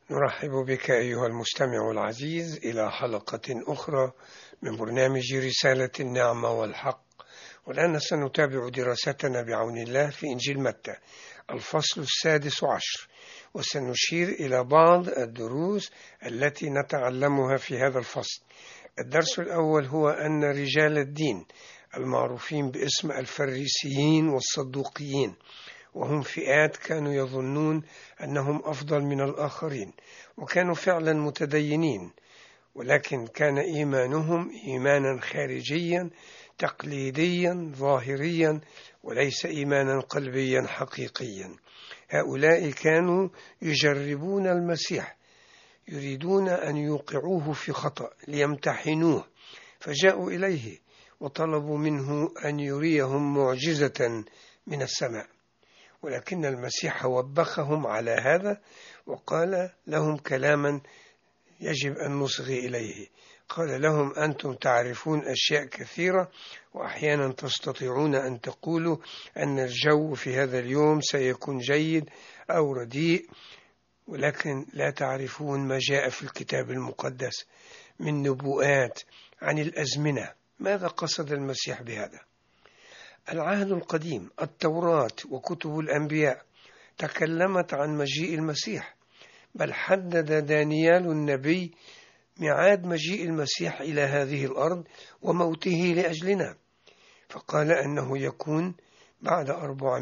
نرحب بك أيها المستمع العزيز إلى حلقة أخرى من برنامج رسالة النعمة والحق. والآن سنتابع دراستنا بعون الله في إنجيل متى الفصل 16، وسنشير إلى بعض الدروس التي نتعلمها في هذا الفصل. الدرس الأول هو أن رجال الدين المعروفين باسم الفريسيين والصدوقيين، وهم فئات كانوا يظنون أنهم أفضل من الآخرين، وكانوا فعلا متدينين، ولكن كان إيمانهم إيمانا خارجيا تقليديا ظاهريا، وليس إيمانا قلبيا حقيقيا. هؤلاء كانوا يجربون المسيح، يريدون أن يوقعوه في خطأ ليمتحنوه، فجاءوا إليه وطلبوا منه أن يريهم معجزة من السماء، ولكن المسيح وبخهم على هذا وقال لهم كلاما يجب أن نصغي إليه. قال لهم: أنتم تعرفون أشياء كثيرة، وأحيانا تستطيعون أن تقولوا أن الجو في هذا اليوم سيكون جيد أو رديء، ولكن لا تعرفون ما جاء في الكتاب المقدس من نبوءات عن الأزمنة. ماذا قصد المسيح بهذا؟ العهد القديم، التوراة وكتب الأنبياء تكلمت عن مجيء المسيح، بل حدد دانيال النبي ميعاد مجيء المسيح إلى هذه الأرض وموته لأجلنا، فقال أنه يكون بعد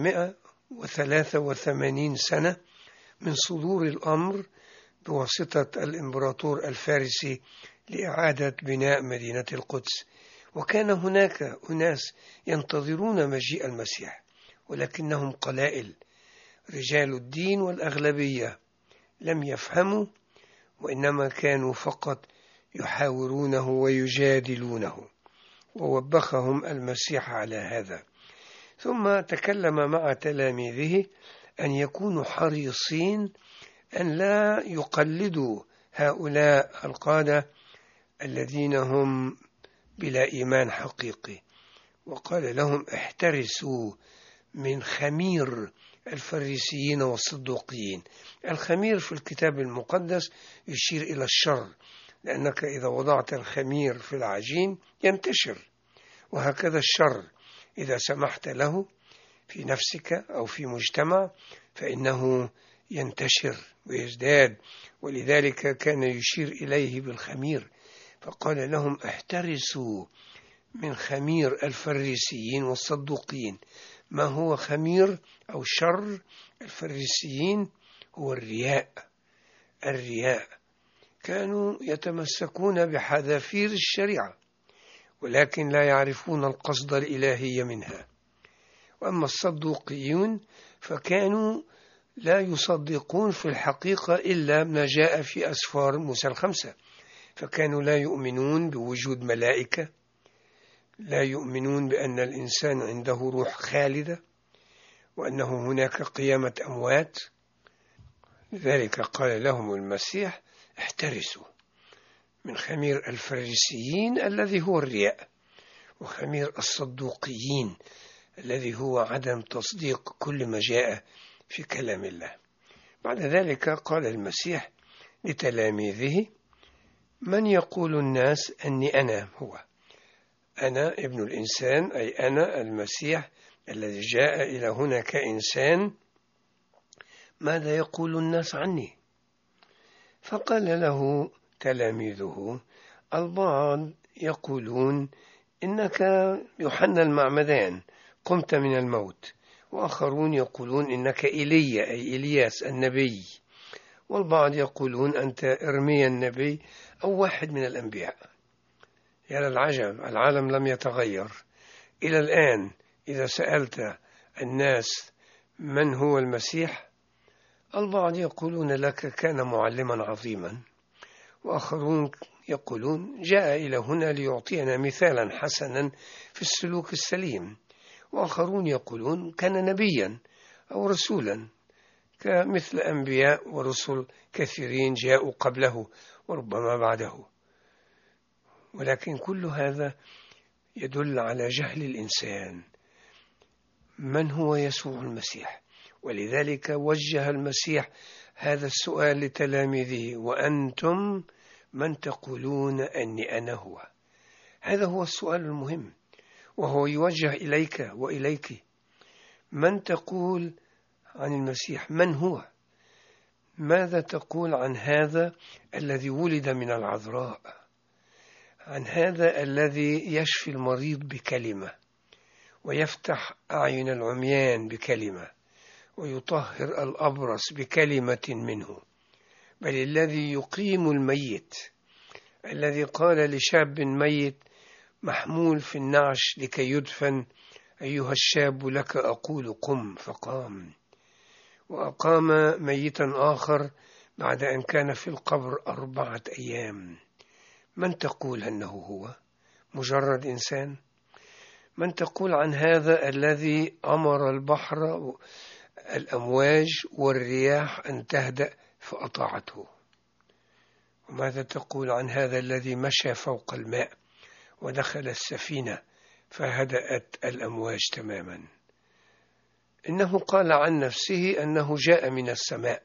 483 سنة من صدور الأمر بواسطة الإمبراطور الفارسي لإعادة بناء مدينة القدس. وكان هناك أناس ينتظرون مجيء المسيح، ولكنهم قلائل. رجال الدين والأغلبية لم يفهموا، وإنما كانوا فقط يحاورونه ويجادلونه، ووبخهم المسيح على هذا. ثم تكلم مع تلاميذه أن يكونوا حريصين أن لا يقلدوا هؤلاء القادة الذين هم بلا إيمان حقيقي، وقال لهم: احترسوا من خمير الفريسيين والصدوقيين. الخمير في الكتاب المقدس يشير إلى الشر، لأنك إذا وضعت الخمير في العجين ينتشر، وهكذا الشر إذا سمحت له في نفسك أو في مجتمع فإنه ينتشر ويزداد، ولذلك كان يشير إليه بالخمير، فقال لهم: احترسوا من خمير الفريسيين والصدوقيين. ما هو خمير أو شر الفريسيين؟ هو الرياء. كانوا يتمسكون بحذافير الشريعة، ولكن لا يعرفون القصد الإلهي منها. وأما الصدوقيون فكانوا لا يصدقون في الحقيقة إلا ما جاء في أسفار موسى 5، فكانوا لا يؤمنون بوجود ملائكة، لا يؤمنون بأن الإنسان عنده روح خالدة، وأنه هناك قيامة أموات. لذلك قال لهم المسيح: احترسوا من خمير الفريسيين الذي هو الرياء، وخمير الصدوقيين الذي هو عدم تصديق كل ما جاء في كلام الله. بعد ذلك قال المسيح لتلاميذه: من يقول الناس أني أنا هو؟ أنا ابن الإنسان، أي أنا المسيح الذي جاء إلى هنا كإنسان. ماذا يقول الناس عني؟ فقال له تلاميذه: البعض يقولون إنك يوحنا المعمدان قمت من الموت، وآخرون يقولون إنك إيليا أي إلياس النبي، والبعض يقولون أنت إرميا النبي أو واحد من الأنبياء. يا للعجب، العالم لم يتغير إلى الآن. إذا سألت الناس من هو المسيح، البعض يقولون لك كان معلما عظيما، وآخرون يقولون جاء إلى هنا ليعطينا مثالا حسنا في السلوك السليم، وآخرون يقولون كان نبيا أو رسولا كمثل أنبياء ورسل كثيرين جاءوا قبله وربما بعده. ولكن كل هذا يدل على جهل الإنسان من هو يسوع المسيح، ولذلك وجه المسيح هذا السؤال لتلاميذه: وأنتم من تقولون أني أنا هو؟ هذا هو السؤال المهم، وهو يوجه إليك وإليك. من تقول عن المسيح؟ من هو؟ ماذا تقول عن هذا الذي ولد من العذراء، عن هذا الذي يشفي المريض بكلمة، ويفتح أعين العميان بكلمة، ويطهر الأبرص بكلمة منه، بل الذي يقيم الميت، الذي قال لشاب ميت محمول في النعش لكي يدفن: أيها الشاب لك أقول قم، فقام. وأقام ميتا آخر بعد أن كان في القبر 4 أيام. من تقول أنه هو؟ مجرد إنسان؟ من تقول عن هذا الذي أمر البحر الأمواج والرياح أن تهدأ فأطاعته؟ وماذا تقول عن هذا الذي مشى فوق الماء ودخل السفينة فهدأت الأمواج تماما؟ إنه قال عن نفسه أنه جاء من السماء.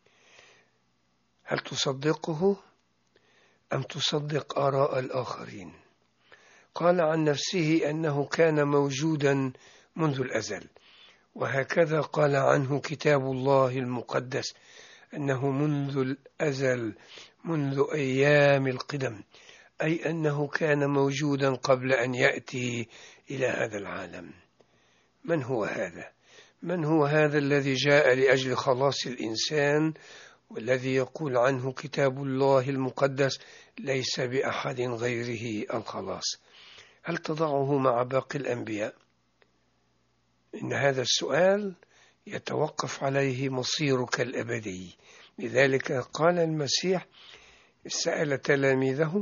هل تصدقه أم تصدق آراء الآخرين؟ قال عن نفسه أنه كان موجودا منذ الأزل، وهكذا قال عنه كتاب الله المقدس أنه منذ الأزل، منذ أيام القدم، أي أنه كان موجودا قبل أن يأتي إلى هذا العالم. من هو هذا؟ من هو هذا الذي جاء لأجل خلاص الإنسان، والذي يقول عنه كتاب الله المقدس: ليس بأحد غيره الخلاص؟ هل تضعه مع باقي الأنبياء؟ إن هذا السؤال يتوقف عليه مصيرك الأبدي. لذلك قال المسيح، سأل تلاميذه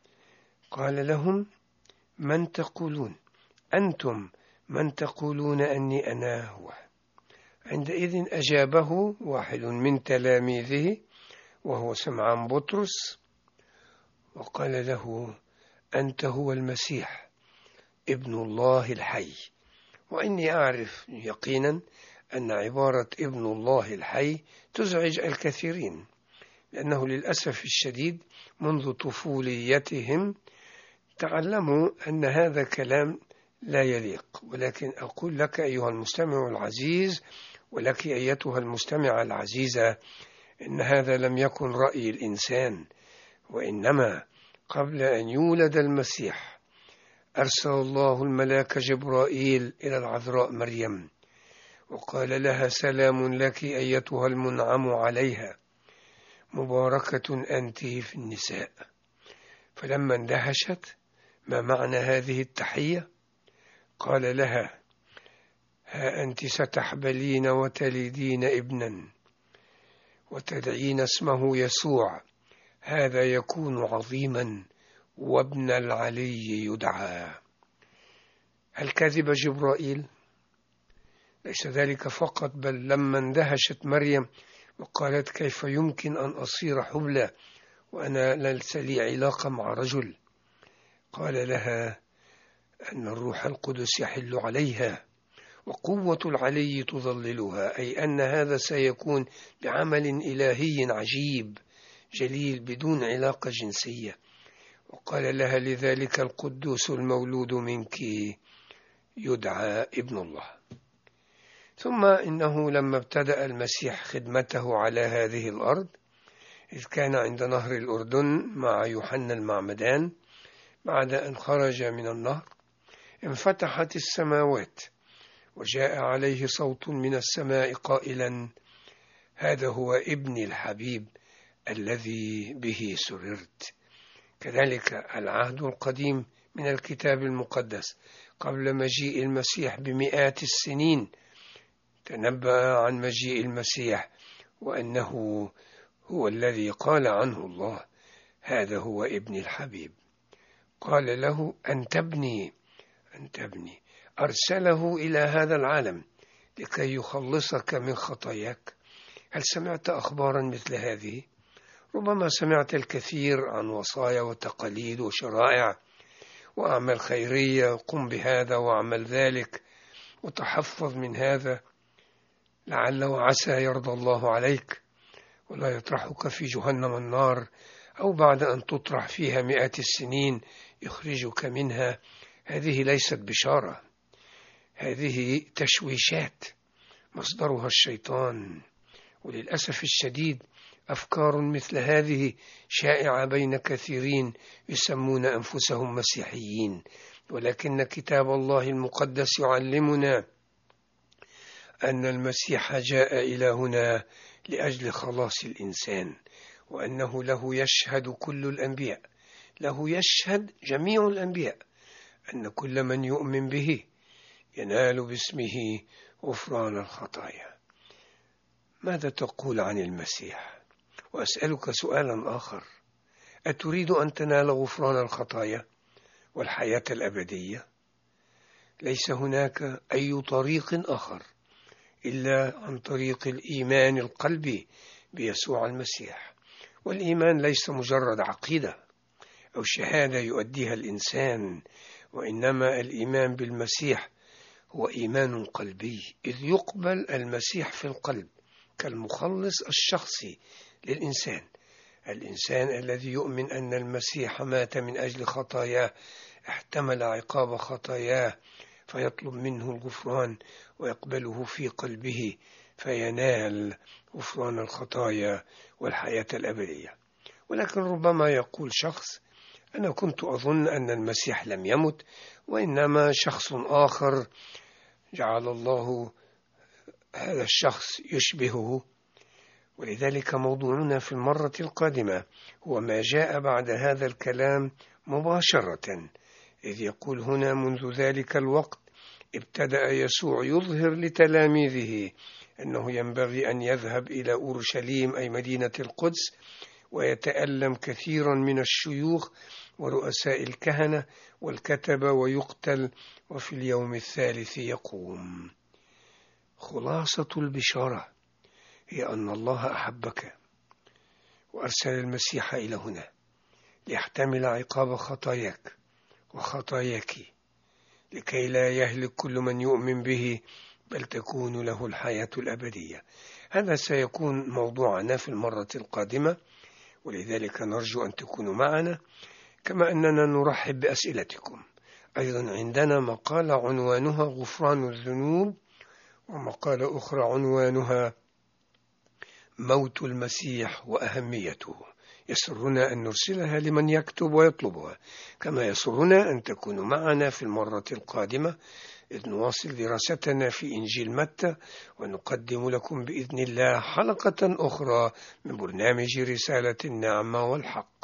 قال لهم: من تقولون؟ أنتم من تقولون أني أنا هو؟ عندئذ أجابه واحد من تلاميذه وهو سمعان بطرس وقال له: أنت هو المسيح ابن الله الحي. وإني أعرف يقينا أن عبارة ابن الله الحي تزعج الكثيرين، لأنه للأسف الشديد منذ طفوليتهم تعلموا أن هذا كلام لا يليق. ولكن أقول لك أيها المستمع العزيز، ولك أيتها المستمعة العزيزة، إن هذا لم يكن رأي الإنسان، وإنما قبل أن يولد المسيح أرسل الله الملاك جبرائيل إلى العذراء مريم وقال لها: سلام لك أيتها المنعم عليها، مباركة أنت في النساء. فلما اندهشت: ما معنى هذه التحية؟ قال لها: ها أنت ستحبلين وتلدين ابنا وتدعين اسمه يسوع، هذا يكون عظيما وابن العلي يدعى. هل كذب جبرائيل؟ ليس ذلك فقط، بل لما اندهشت مريم وقالت: كيف يمكن أن أصير حبلى وأنا ليس لي علاقة مع رجل؟ قال لها أن الروح القدس يحل عليها وقوة العلي تظللها، أي أن هذا سيكون بعمل إلهي عجيب جليل بدون علاقة جنسية. وقال لها: لذلك القدوس المولود منك يدعى ابن الله. ثم إنه لما ابتدأ المسيح خدمته على هذه الأرض، إذ كان عند نهر الأردن مع يوحنا المعمدان، بعد أن خرج من النهر انفتحت السماوات وجاء عليه صوت من السماء قائلا: هذا هو ابني الحبيب الذي به سررت. كذلك العهد القديم من الكتاب المقدس قبل مجيء المسيح بمئات السنين تنبأ عن مجيء المسيح، وأنه هو الذي قال عنه الله: هذا هو ابني الحبيب. قال له: أنت ابني، أنت ابني. أرسله إلى هذا العالم لكي يخلصك من خطاياك. هل سمعت أخبارا مثل هذه؟ ربما سمعت الكثير عن وصايا وتقاليد وشرائع وأعمال خيرية، قم بهذا وأعمل ذلك وتحفظ من هذا، لعل وعسى يرضى الله عليك. ولا يطرحك في جهنم النار أو بعد أن تطرح فيها 100 السنين يخرجك منها. هذه ليست بشارة، هذه تشويشات مصدرها الشيطان. وللأسف الشديد أفكار مثل هذه شائعة بين كثيرين يسمون أنفسهم مسيحيين، ولكن كتاب الله المقدس يعلمنا أن المسيح جاء إلى هنا لأجل خلاص الإنسان، وأنه له يشهد كل الأنبياء، له يشهد جميع الأنبياء أن كل من يؤمن به ينال باسمه غفران الخطايا. ماذا تقول عن المسيح؟ وأسألك سؤالا آخر: أتريد أن تنال غفران الخطايا والحياة الأبدية؟ ليس هناك أي طريق آخر إلا عن طريق الإيمان القلبي بيسوع المسيح. والإيمان ليس مجرد عقيدة أو شهادة يؤديها الإنسان، وإنما الإيمان بالمسيح هو إيمان قلبي، إذ يقبل المسيح في القلب كالمخلص الشخصي للإنسان. الإنسان الذي يؤمن أن المسيح مات من أجل خطاياه، احتمل عقاب خطاياه، فيطلب منه الغفران ويقبله في قلبه، فينال غفران الخطايا والحياة الأبدية. ولكن ربما يقول شخص: أنا كنت أظن أن المسيح لم يمت، وإنما شخص آخر جعل الله هذا الشخص يشبهه. ولذلك موضوعنا في المرة القادمة هو ما جاء بعد هذا الكلام مباشرة، إذ يقول هنا: منذ ذلك الوقت ابتدأ يسوع يظهر لتلاميذه أنه ينبغي أن يذهب إلى أورشليم أي مدينة القدس ويتألم كثيرا من الشيوخ ورؤساء الكهنة والكتبة ويقتل، وفي اليوم الثالث يقوم. خلاصة البشارة هي أن الله أحبك وأرسل المسيح إلى هنا ليحتمل عقاب خطاياك وخطاياك، لكي لا يهلك كل من يؤمن به، بل تكون له الحياة الأبدية. هذا سيكون موضوعنا في المرة القادمة، ولذلك نرجو أن تكونوا معنا، كما أننا نرحب بأسئلتكم. أيضا عندنا مقالة عنوانها غفران الذنوب، ومقالة أخرى عنوانها موت المسيح وأهميته. يسرنا أن نرسلها لمن يكتب ويطلبها، كما يسرنا أن تكونوا معنا في المرة القادمة إذ نواصل دراستنا في إنجيل متى، ونقدم لكم بإذن الله حلقة أخرى من برنامج رسالة النعمة والحق.